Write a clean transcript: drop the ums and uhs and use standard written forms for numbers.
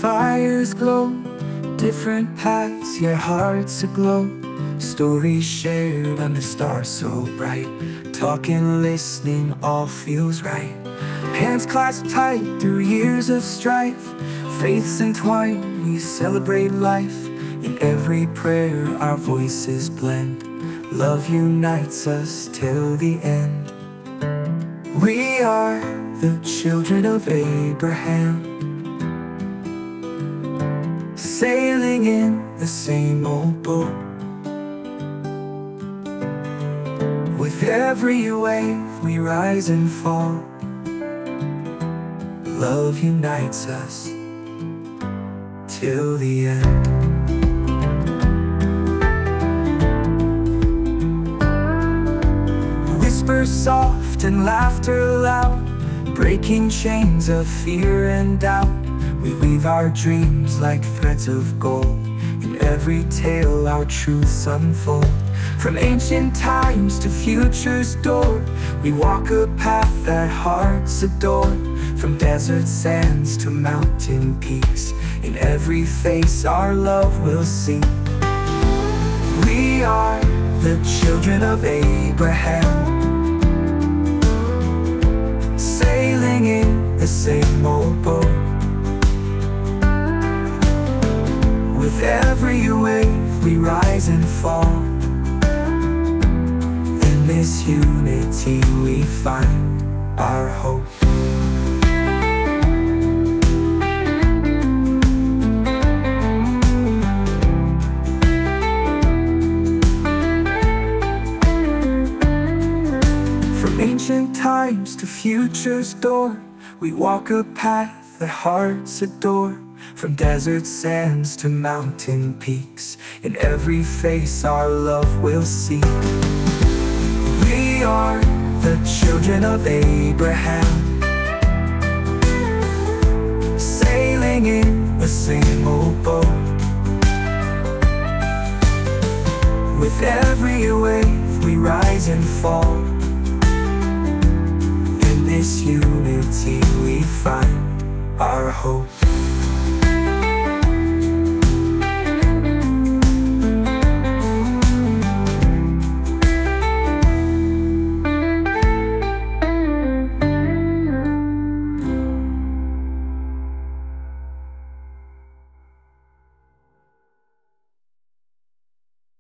fires glow, different paths, yet hearts aglow. Stories shared under stars so bright. Talking, listening, all feels right. Hands clasped tight through years of strife. Faiths entwined, we celebrate life. In every prayer our voices blend. Love unites us till the end. We are the children of Abraham, sailing in the same old boat. With every wave we rise and fall. Love unites us till the end. Whisper soft and laughter loud, breaking chains of fear and doubt. We weave our dreams like threads of gold. In every tale our truths unfold. From ancient times to future's door, we walk a path that hearts adore. From desert sands to mountain peaks, in every face our love will sing. We are the children of Abraham, sailing in the same old boat. With every wave we rise and fall. In this unity we find our hope. From ancient times to future's door, we walk a path that hearts adore. From desert sands to mountain peaks, in every face our love will see. We are the children of Abraham, sailing in the same old boat. With every wave we rise and fall. In this unity we find our hope.